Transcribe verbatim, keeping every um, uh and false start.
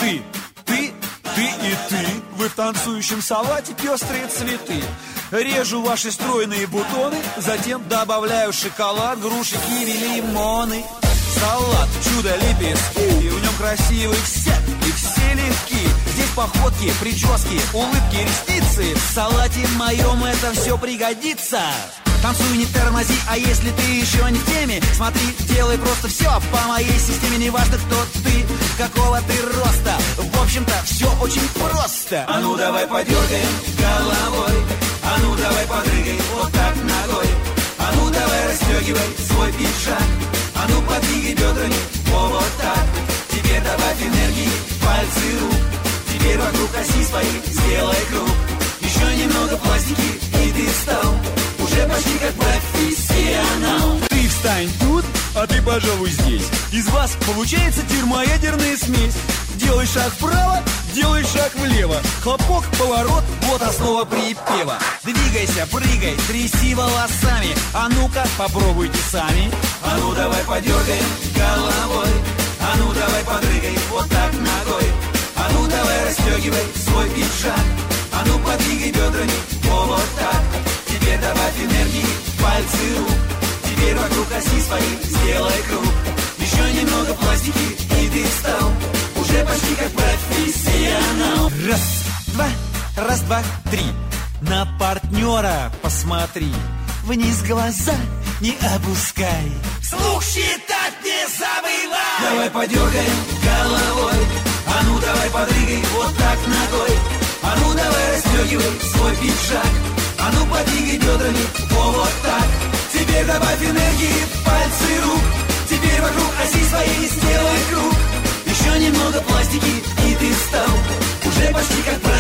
Ты, ты, ты и ты. Вы в танцующем салате пестрые цветы. Режу ваши стройные бутоны, затем добавляю шоколад, груши, киви, лимоны. Салат, чудо, лепестки, в нем красивый все, и все легки. Здесь походки, прически, улыбки, ресницы. В салате моем это все пригодится. Танцуй, не тормози, а если ты еще не в теме, смотри, делай просто все по моей системе. Неважно, кто ты, какого ты роста, в общем-то, все очень просто. А ну давай подергаем головой, а ну давай подрыгай вот так ногой, а ну давай расстегивай свой пиджак, а ну подвигай бедрами, о, вот так. Теперь добавь энергии, пальцы рук, теперь вокруг оси своей сделай круг. Еще немного пластики, и ты стал уже почти как профессионал. Ты встань тут, а ты, пожалуй, здесь. Из вас получается термоядерная смесь. Делай шаг вправо, делай шаг влево. Хлопок, поворот, вот основа припева. Двигайся, прыгай, тряси волосами. А ну-ка, попробуйте сами. А ну давай подергаем головой, а ну давай подрыгай вот так ногой, а ну давай расстегивай свой пиджак, а ну подвигай бедрами, о, вот так. Теперь добавь энергии, пальцы рук, теперь вокруг оси своей сделай круг. Еще немного пластики, и ты стал уже почти как профессионал. Раз, два, раз, два, три. На партнера посмотри, вниз глаза не опускай, слух считать не забывай. Давай подергаем головой, а ну давай подрыгай вот так ногой, а ну давай расстегивай свой пиджак, а ну подвигай бедрами, о, вот так. Теперь добавь энергии, пальцы рук, теперь вокруг оси своей сделай круг. Еще немного пластики, и ты стал уже почти как